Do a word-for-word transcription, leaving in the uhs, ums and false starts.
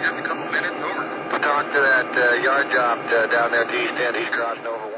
just a couple minutes over. Talk to that uh, yard job uh, down there at the east end. He's crossing over